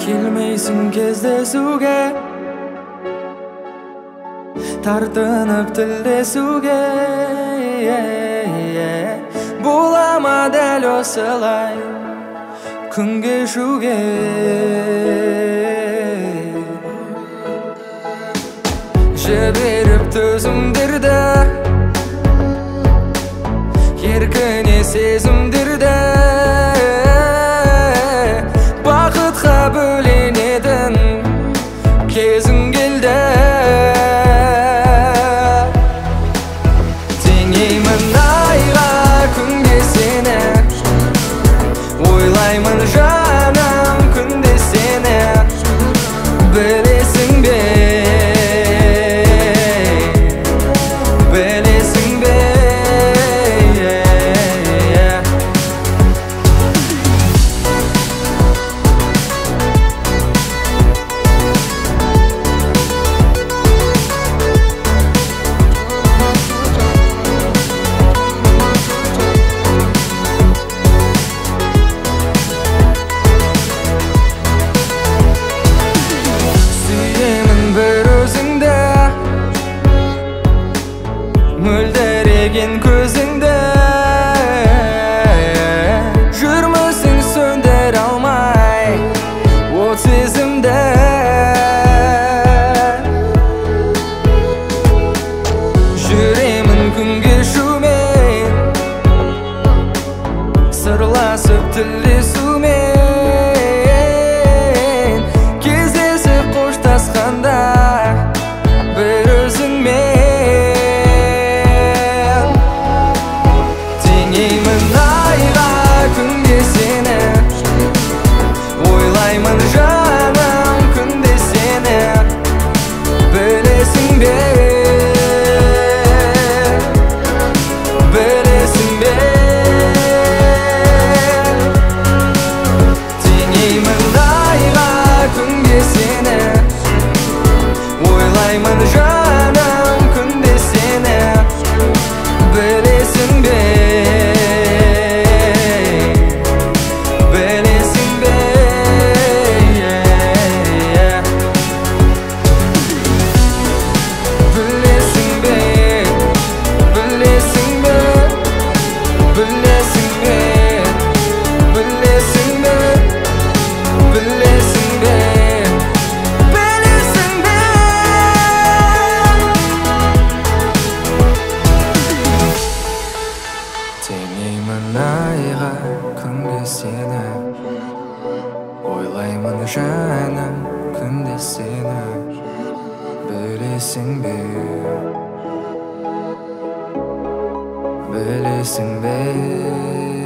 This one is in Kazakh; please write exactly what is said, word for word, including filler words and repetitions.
Келмейсің кездесуге, тартынып тілдесуге. Бола ма дәл осылай күн кешуге? Жіберіп төзімдерді, еркіне сезімдерді, бақытқа бөленетін кезің келді. Теңеймін айға күнге сені, ойлаймын жаным күнде сені. Білесің бе, білесің бе? Мөлдіреген көзіңді, жүрмісің сөндіре алмай от сезімді. Жүремін күн кешумен, сырласып тілдесумен, кездесіп қоштасқанда бір өзіңмен. Ойлаймын жаным күнде сені, білесің бе, білесің бе? Теңеймін айға күнге сені, ойлаймын жаным күнде сені, білесің бе? Теңеймін айға күнге сені, ойлаймын жаным күнде сені. Білесің бе, білесің бе?